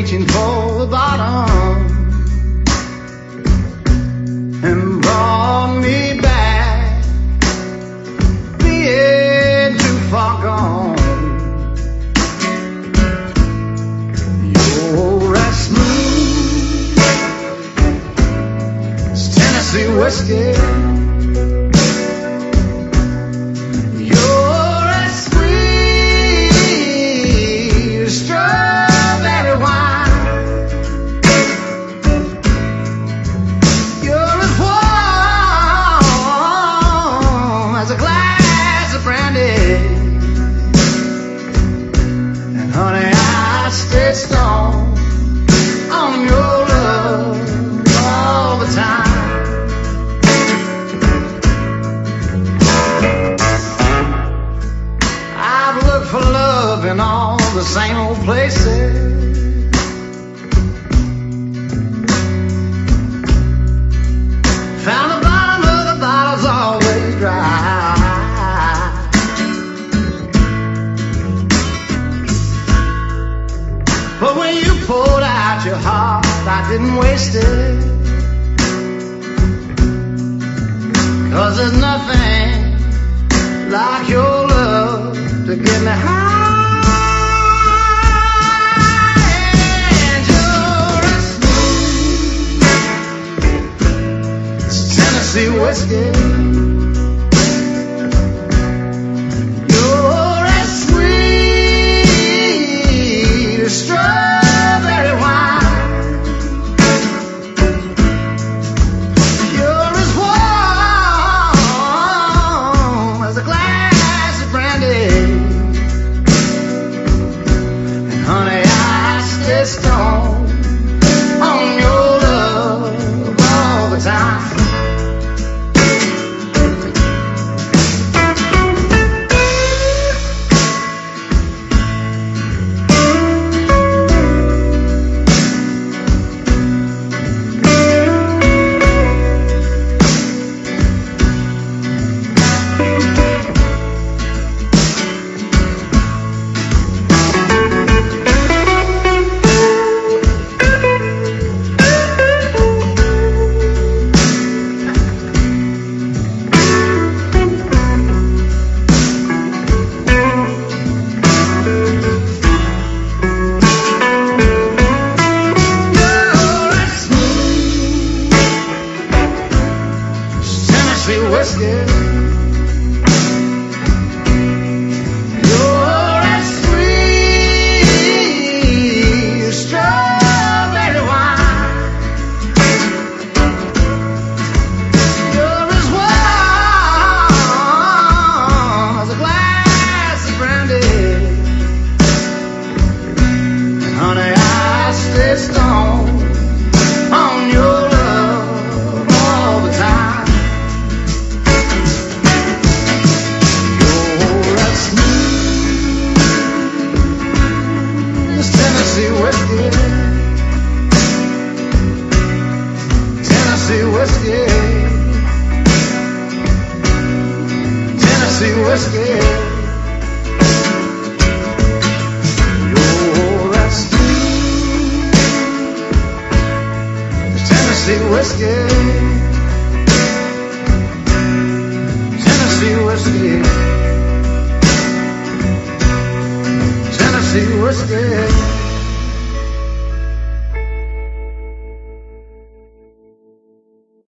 reaching for the bottom and brought me back, being too far gone. You're as smooth as Tennessee whiskey. Honey, I stay strong on your love all the time. I've looked for love in all the same old places, found the bottom of the bottle's always dry. But when you poured out your heart, I didn't waste it, 'cause there's nothing like your love to get me high. And you're as smooth as Tennessee whiskey. Strawberry wine, you're as warm as a glass of brandy, and honey, I stay strong on your love all the time. Whiskey. You're as sweet as strawberry wine. You're as warm as a glass of brandy, and honey, I stay strong on your love all the time. Tennessee whiskey, Tennessee whiskey, Tennessee whiskey. You're as sweet as Tennessee whiskey, Tennessee whiskey, Tennessee whiskey.